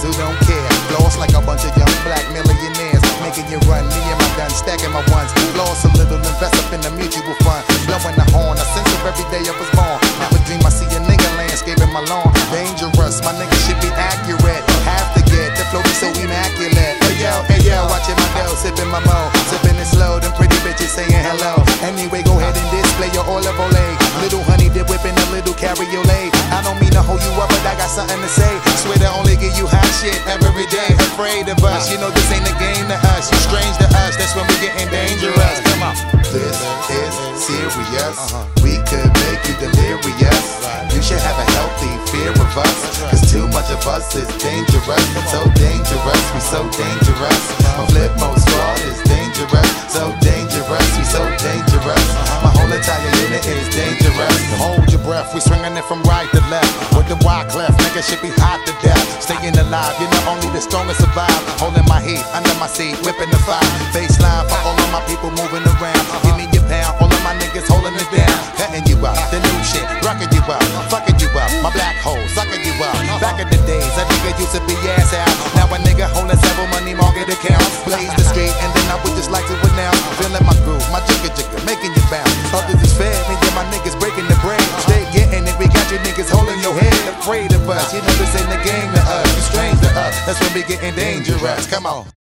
niggas who don't care. Floss like a bunch of young black millionaires, making you run. Me and my gun, stacking my ones. Floss a little, invest up in the mutual fund. Blowing the horn, a sense of every day I was born. Have a dream, I see a nigga landscaping my lawn. Dangerous, my nigga should be accurate. Have to get the flow be so immaculate. Hey yo, watching my dough, sipping my mo, sipping it slow. Them pretty bitches saying hello. Anyway, go ahead and display your olive oil. Little honey dip whipping a little cabriolet. I don't mean to hold you up, but I got something to say. Swear to only give you hot shit every day. Afraid of us, you know this ain't a game to us. You strange to us, that's when we getting dangerous. Come on. This is serious. We could make you delirious. You should have a healthy fear of us, cause too much of us is dangerous. So dangerous, we so dangerous. My flip mode squad is dangerous. So dangerous, we so dangerous. My whole entire unit is dangerous. Hold your breath, we swinging it from right to left. With the wide clef, nigga should be hot to death. Staying alive, you know only the strongest survive. Holding my heat under my seat, whipping the fire. Baseline for all of my people moving around. Give me your pound, all of my niggas holding it down. Cutting you up, the new shit, rocking you up, fucking you up. My black hole, sucking you up. Back in the days, a nigga used to be ass out. Now a nigga holding several money market accounts. Blaze the street, and then I would just like to announce. Feeling my groove, my jigger, making you bounce. Others is fed, me and my niggas breaking the bread. Stay getting it, we got you niggas holding your head. Afraid of us, you know this ain't a game to us. You strange to us, that's when we getting dangerous. Come on.